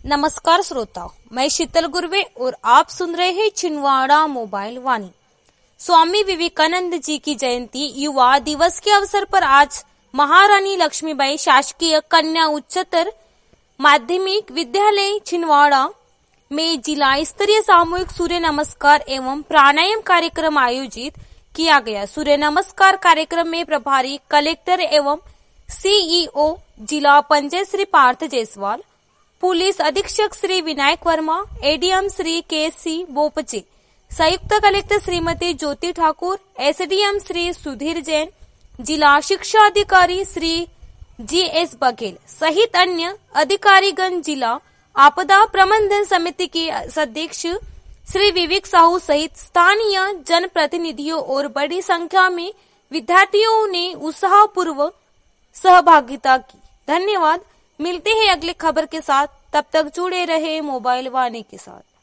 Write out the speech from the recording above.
नमस्कार श्रोताओं, मैं शीतल गुर्वे और आप सुन रहे हैं छिंदवाड़ा मोबाइल वाणी। स्वामी विवेकानंद जी की जयंती युवा दिवस के अवसर पर आज महारानी लक्ष्मीबाई शासकीय कन्या उच्चतर माध्यमिक विद्यालय छिंदवाड़ा में जिला स्तरीय सामूहिक सूर्य नमस्कार एवं प्राणायाम कार्यक्रम आयोजित किया गया। सूर्य नमस्कार कार्यक्रम में प्रभारी कलेक्टर एवं सीईओ जिला पंचायत श्री पार्थ जायसवाल, पुलिस अधीक्षक श्री विनायक वर्मा, एडीएम श्री केसी बोपचे, संयुक्त कलेक्टर श्रीमती ज्योति ठाकुर, एसडीएम श्री सुधीर जैन, जिला शिक्षा अधिकारी श्री जीएस बघेल सहित अन्य अधिकारीगण, जिला आपदा प्रबंधन समिति के अध्यक्ष श्री विवेक साहू सहित स्थानीय जनप्रतिनिधियों और बड़ी संख्या में विद्यार्थियों ने उत्साहपूर्वक सहभागिता की। धन्यवाद। मिलते हैं अगले खबर के साथ, तब तक जुड़े रहे मोबाइल वाणी के साथ।